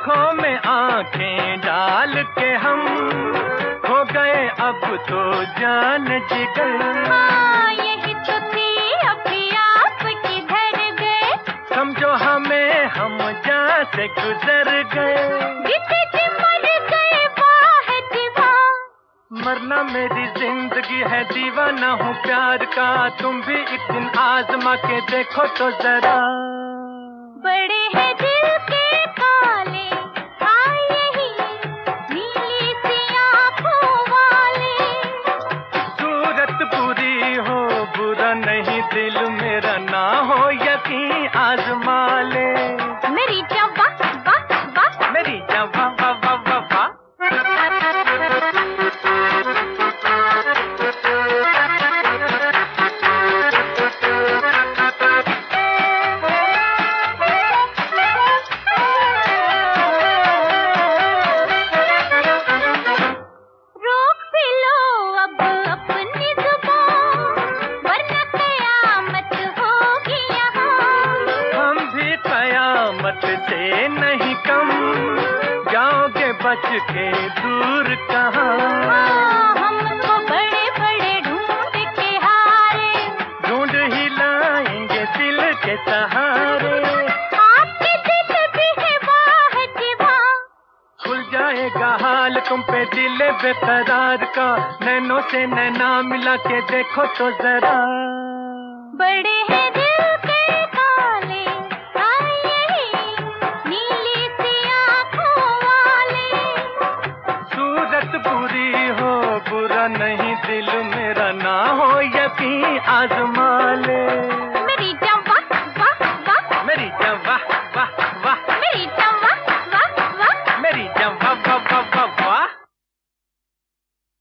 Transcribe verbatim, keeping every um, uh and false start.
आंखों में आंखें डाल के हम हो गए अब तो जान जिगर। हाँ, यही तो थी अभी आप किधर गए, समझो हमें हम जहाँ से गुजर गए। जीते जी मर गए वाह दीवान। मरना मेरी जिंदगी है, दीवाना हूँ प्यार का। तुम भी एक दिन आजमा के देखो तो जरा। बड़े हैं दिल के काले, हाँ यही नीली सी आँखों वाले। सूरत बुरी हो बुरा नहीं, दिल मेरा ना हो यकीन आजमा ले। मेरी जवा वाह वाह, मेरी जवा वाह वाह वाह वाह। रोक भी लो अब अपनी जुबान, वरना कयामत होगी यहाँ। हम भी कयामत से नहीं कम, जाओगे बच के दूर कहाँ। हाँ, हमको बड़े बड़े ढूंढ के हारे, ढूंढ ही लाएंगे दिल के सहारे। आपके दिल भी है वाह दीवान। खुल जाएगा हाल तुम पे दिल बेकरार का, नैनों से नैना मिला के देखो तो जरा। बड़े हैं दिल के काले, हाँ यही नीली सी आँखों वाले। सूरत बुरी हो बुरा नहीं, दिल मेरा ना हो यकीन आजमा